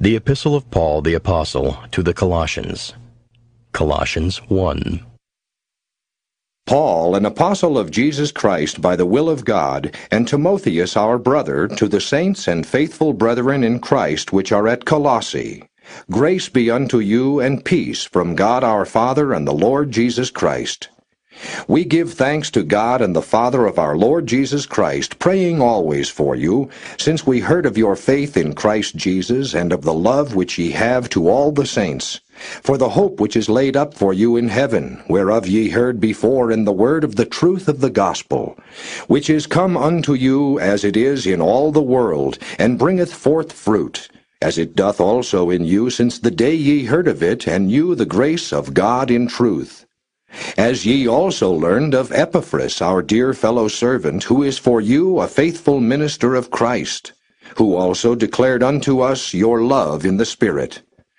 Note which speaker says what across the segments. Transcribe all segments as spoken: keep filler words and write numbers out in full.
Speaker 1: The Epistle of Paul the Apostle to the Colossians. Colossians one.
Speaker 2: Paul, an apostle of Jesus Christ by the will of God, and Timotheus our brother, to the saints and faithful brethren in Christ which are at Colossae. Grace be unto you and peace from God our Father and the Lord Jesus Christ. We give thanks to God and the Father of our Lord Jesus Christ, praying always for you, since we heard of your faith in Christ Jesus, and of the love which ye have to all the saints, for the hope which is laid up for you in heaven, whereof ye heard before in the word of the truth of the gospel, which is come unto you as it is in all the world, and bringeth forth fruit, as it doth also in you since the day ye heard of it, and knew the grace of God in truth. As ye also learned of Epaphras, our dear fellow servant, who is for you a faithful minister of Christ, who also declared unto us your love in the Spirit.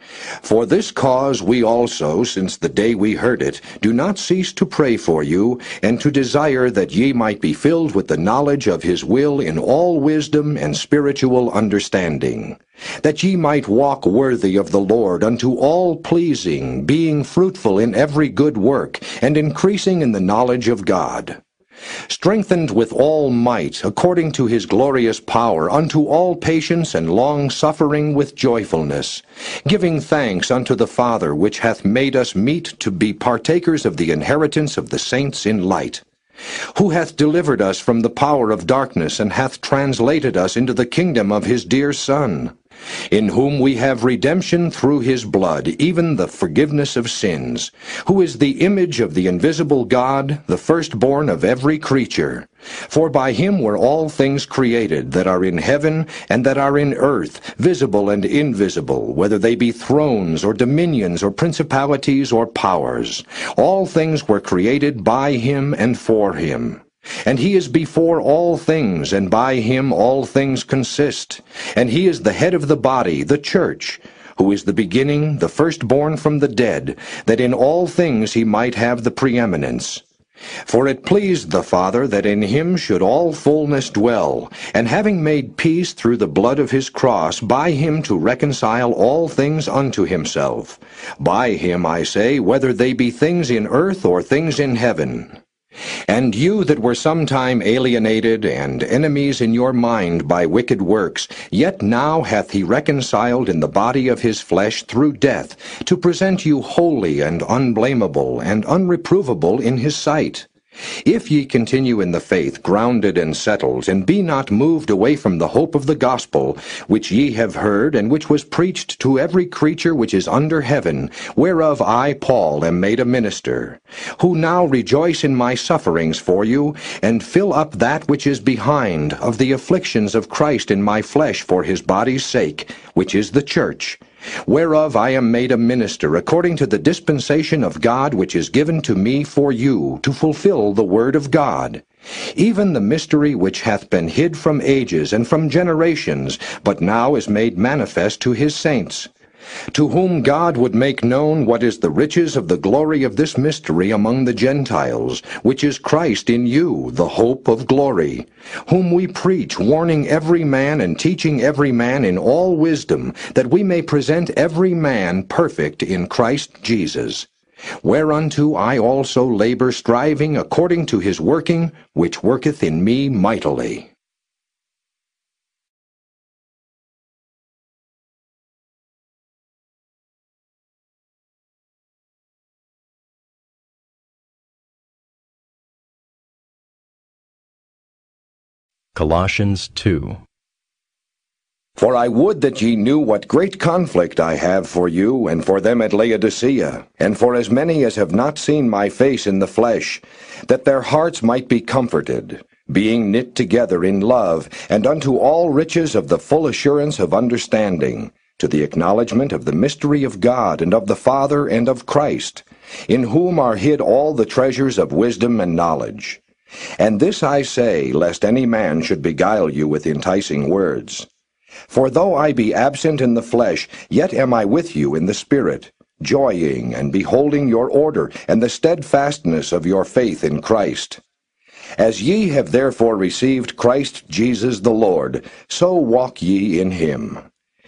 Speaker 2: For this cause we also, since the day we heard it, do not cease to pray for you, and to desire that ye might be filled with the knowledge of his will in all wisdom and spiritual understanding, that ye might walk worthy of the Lord unto all pleasing, being fruitful in every good work, and increasing in the knowledge of God, strengthened with all might, according to his glorious power, unto all patience and long-suffering with joyfulness, giving thanks unto the Father, which hath made us meet to be partakers of the inheritance of the saints in light, who hath delivered us from the power of darkness, and hath translated us into the kingdom of his dear Son, in whom we have redemption through his blood, even the forgiveness of sins, who is the image of the invisible God, the firstborn of every creature. For by him were all things created, that are in heaven and that are in earth, visible and invisible, whether they be thrones or dominions or principalities or powers. All things were created by him and for him. And he is before all things, and by him all things consist. And he is the head of the body, the church, who is the beginning, the firstborn from the dead, that in all things he might have the preeminence. For it pleased the Father that in him should all fullness dwell, and having made peace through the blood of his cross, by him to reconcile all things unto himself. By him, I say, whether they be things in earth or things in heaven. And you that were sometime alienated and enemies in your mind by wicked works, yet now hath he reconciled in the body of his flesh through death, to present you holy and unblameable and unreprovable in his sight. If ye continue in the faith, grounded and settled, and be not moved away from the hope of the gospel, which ye have heard, and which was preached to every creature which is under heaven, whereof I, Paul, am made a minister, who now rejoice in my sufferings for you, and fill up that which is behind of the afflictions of Christ in my flesh for his body's sake, which is the church, whereof I am made a minister, according to the dispensation of God which is given to me for you, to fulfill the word of God, even the mystery which hath been hid from ages and from generations, but now is made manifest to his saints, to whom God would make known what is the riches of the glory of this mystery among the Gentiles, which is Christ in you, the hope of glory, whom we preach, warning every man and teaching every man in all wisdom, that we may present every man perfect in Christ Jesus. Whereunto I also labor, striving according to his working, which worketh in me mightily.
Speaker 1: Colossians two.
Speaker 2: For I would that ye knew what great conflict I have for you, and for them at Laodicea, and for as many as have not seen my face in the flesh, that their hearts might be comforted, being knit together in love, and unto all riches of the full assurance of understanding, to the acknowledgement of the mystery of God, and of the Father, and of Christ, in whom are hid all the treasures of wisdom and knowledge. And this I say, lest any man should beguile you with enticing words. For though I be absent in the flesh, yet am I with you in the Spirit, joying and beholding your order, and the steadfastness of your faith in Christ. As ye have therefore received Christ Jesus the Lord, so walk ye in him,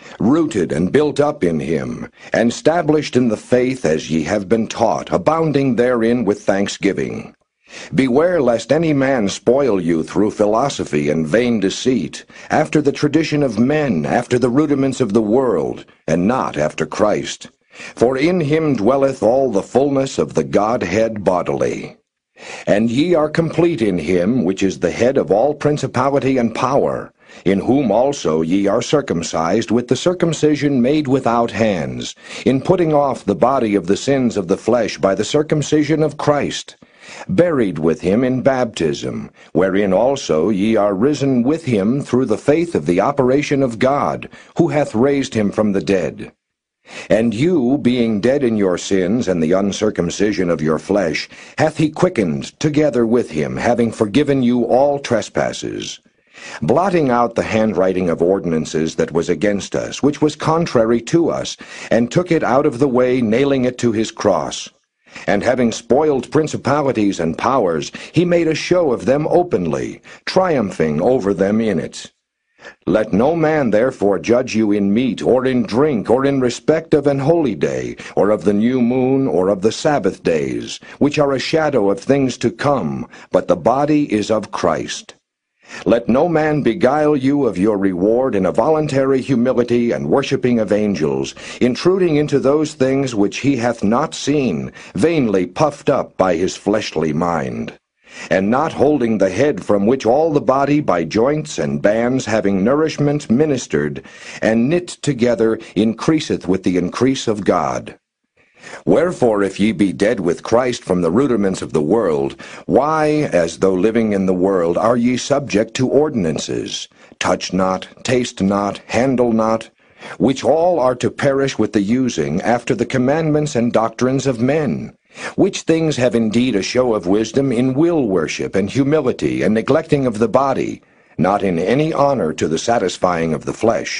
Speaker 2: rooted and built up in him, and established in the faith as ye have been taught, abounding therein with thanksgiving. Beware lest any man spoil you through philosophy and vain deceit, after the tradition of men, after the rudiments of the world, and not after Christ. For in him dwelleth all the fullness of the Godhead bodily. And ye are complete in him, which is the head of all principality and power, in whom also ye are circumcised with the circumcision made without hands, in putting off the body of the sins of the flesh by the circumcision of Christ, buried with him in baptism, wherein also ye are risen with him through the faith of the operation of God, who hath raised him from the dead. And you, being dead in your sins and the uncircumcision of your flesh, hath he quickened together with him, having forgiven you all trespasses, blotting out the handwriting of ordinances that was against us, which was contrary to us, and took it out of the way, nailing it to his cross. And having spoiled principalities and powers, he made a show of them openly, triumphing over them in it. Let no man therefore judge you in meat, or in drink, or in respect of an holy day, or of the new moon, or of the Sabbath days, which are a shadow of things to come, but the body is of Christ. Let no man beguile you of your reward in a voluntary humility and worshipping of angels, intruding into those things which he hath not seen, vainly puffed up by his fleshly mind, and not holding the head, from which all the body by joints and bands having nourishment ministered, and knit together, increaseth with the increase of God. Wherefore, if ye be dead with Christ from the rudiments of the world, why, as though living in the world, are ye subject to ordinances? Touch not, taste not, handle not, which all are to perish with the using, after the commandments and doctrines of men, which things have indeed a show of wisdom in will worship and humility and neglecting of the body, not in any honor to the satisfying of the flesh.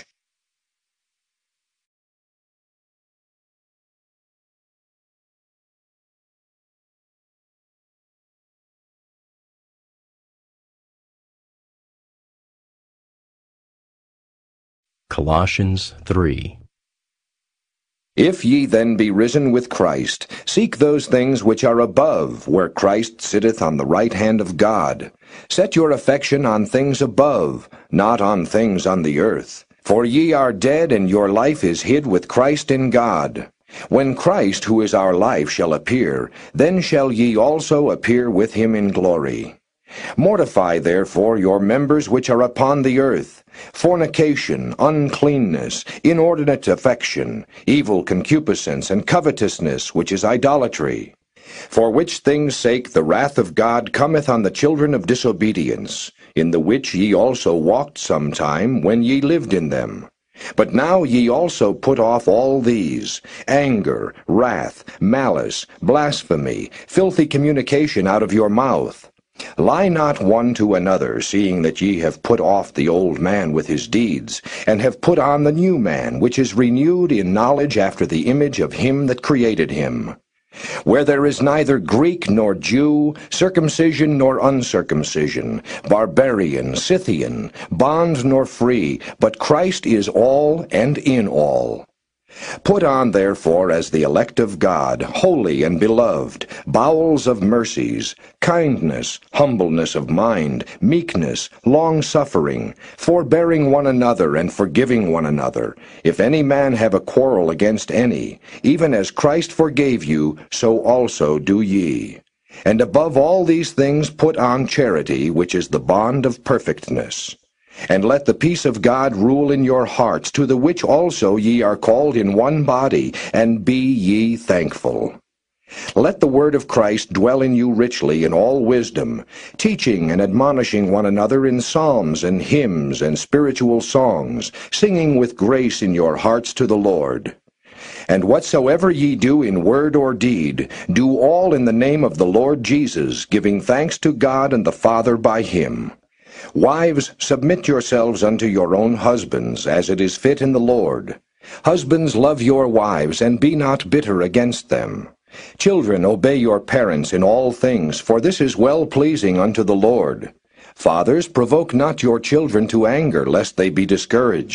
Speaker 1: Colossians three.
Speaker 2: If ye then be risen with Christ, seek those things which are above, where Christ sitteth on the right hand of God. Set your affection on things above, not on things on the earth. For ye are dead, and your life is hid with Christ in God. When Christ, who is our life, shall appear, then shall ye also appear with him in glory. Mortify therefore your members which are upon the earth, fornication, uncleanness, inordinate affection, evil concupiscence, and covetousness, which is idolatry. For which things' sake the wrath of God cometh on the children of disobedience, in the which ye also walked sometime when ye lived in them. But now ye also put off all these: anger, wrath, malice, blasphemy, filthy communication out of your mouth. Lie not one to another, seeing that ye have put off the old man with his deeds, and have put on the new man, which is renewed in knowledge after the image of him that created him. Where there is neither Greek nor Jew, circumcision nor uncircumcision, barbarian, Scythian, bond nor free, but Christ is all and in all. Put on therefore as the elect of God, holy and beloved, bowels of mercies, kindness, humbleness of mind, meekness, long-suffering, forbearing one another and forgiving one another. If any man have a quarrel against any, even as Christ forgave you, so also do ye. And above all these things put on charity, which is the bond of perfectness. And let the peace of God rule in your hearts, to the which also ye are called in one body, and be ye thankful. Let the word of Christ dwell in you richly in all wisdom, teaching and admonishing one another in psalms and hymns and spiritual songs, singing with grace in your hearts to the Lord. And whatsoever ye do in word or deed, do all in the name of the Lord Jesus, giving thanks to God and the Father by him. Wives, submit yourselves unto your own husbands, as it is fit in the Lord. Husbands, love your wives, and be not bitter against them. Children, obey your parents in all things, for this is well-pleasing unto the Lord. Fathers, provoke not your children to anger, lest they be discouraged.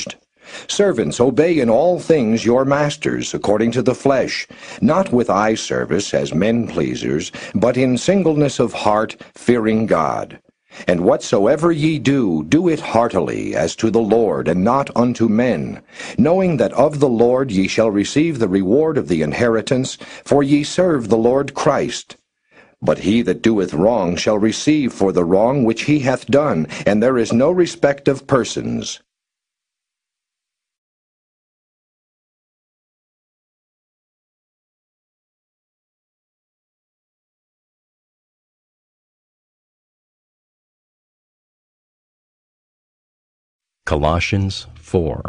Speaker 2: Servants, obey in all things your masters according to the flesh, not with eye service as men-pleasers, but in singleness of heart, fearing God. And whatsoever ye do, do it heartily, as to the Lord, and not unto men, knowing that of the Lord ye shall receive the reward of the inheritance, for ye serve the Lord Christ. But he that doeth wrong shall receive for the wrong which he hath done, and there is no respect of persons.
Speaker 1: Colossians four.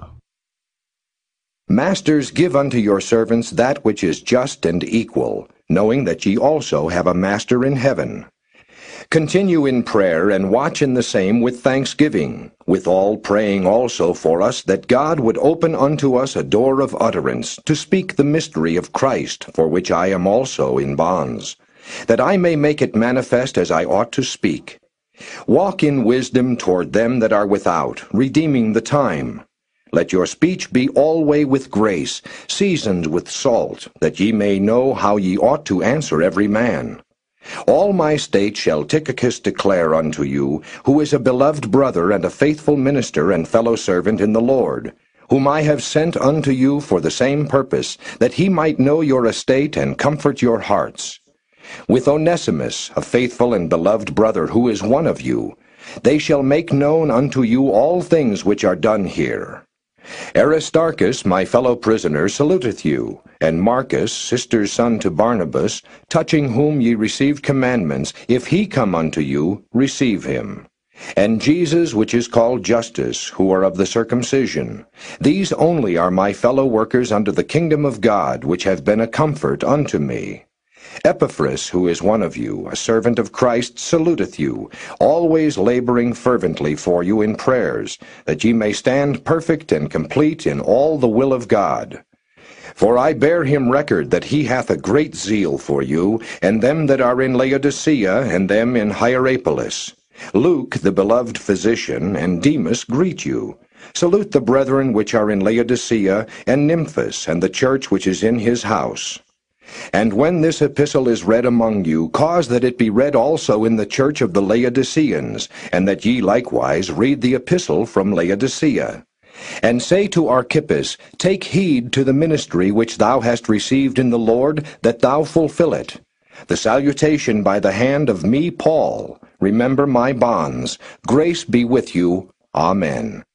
Speaker 2: Masters, give unto your servants that which is just and equal, knowing that ye also have a master in heaven. Continue in prayer, and watch in the same with thanksgiving, withal praying also for us, that God would open unto us a door of utterance, to speak the mystery of Christ, for which I am also in bonds, that I may make it manifest as I ought to speak. Walk in wisdom toward them that are without, redeeming the time. Let your speech be alway with grace, seasoned with salt, that ye may know how ye ought to answer every man. All my state shall Tychicus declare unto you, who is a beloved brother and a faithful minister and fellow servant in the Lord, whom I have sent unto you for the same purpose, that he might know your estate and comfort your hearts. With Onesimus, a faithful and beloved brother, who is one of you, they shall make known unto you all things which are done here. Aristarchus, my fellow prisoner, saluteth you, and Marcus, sister's son to Barnabas, touching whom ye received commandments, if he come unto you, receive him. And Jesus, which is called Justus, who are of the circumcision. These only are my fellow workers unto the kingdom of God, which have been a comfort unto me. Epaphras, who is one of you, a servant of Christ, saluteth you, always laboring fervently for you in prayers, that ye may stand perfect and complete in all the will of God. For I bear him record that he hath a great zeal for you, and them that are in Laodicea, and them in Hierapolis. Luke, the beloved physician, and Demas greet you. Salute the brethren which are in Laodicea, and Nymphas, and the church which is in his house. And when this epistle is read among you, cause that it be read also in the church of the Laodiceans, and that ye likewise read the epistle from Laodicea. And say to Archippus, Take heed to the ministry which thou hast received in the Lord, that thou fulfill it. The salutation by the hand of me, Paul. Remember my bonds. Grace be with you. Amen.